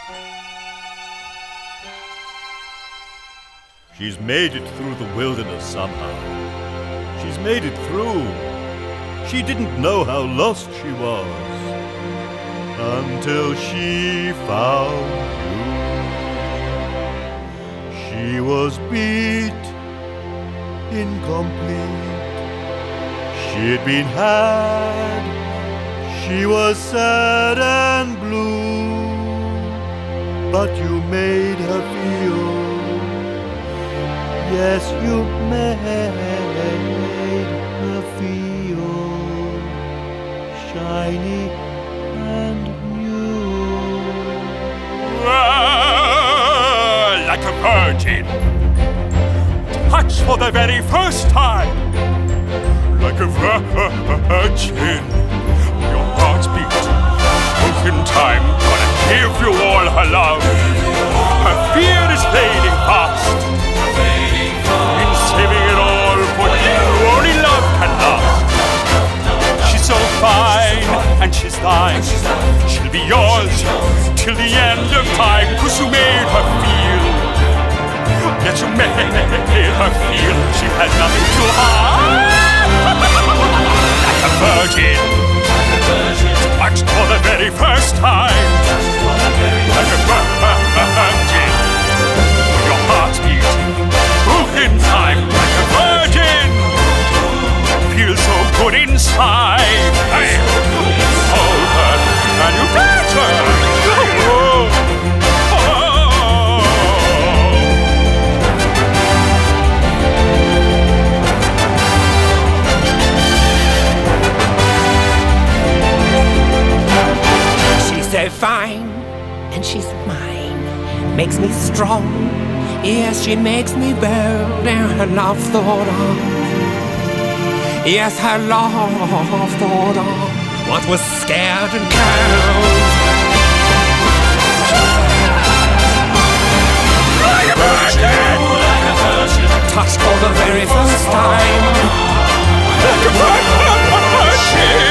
She's made it through the wilderness somehow. She's made it through. She didn't know how lost she was until she found you. She was beat, incomplete. She'd been had. She was sad and blue, but you made her feel. Yes, you made her feel shiny and new. Like a virgin, touched for the very first time. Like a virgin, your heart's beat, both in time. Gonna give you all her love. Her fear is fading fast. In saving it all for you, only love can last. She's so fine and she's thine. She'll be yours till the end of time. 'Cause you made her feel. Yes, you made her feel she had nothing to hide. Like a virgin, touched for the very first time. Like a virgin, your heart's beat, proof in time. Like a virgin, feels so good inside. Hey, you hold her and you touch her. Oh. So fine, and she's mine, makes me strong. Yes, she makes me bold, and her love thought on. Yes, her love thought on what was scared and cold. Like a virgin, touched for the very first time. Like a virgin.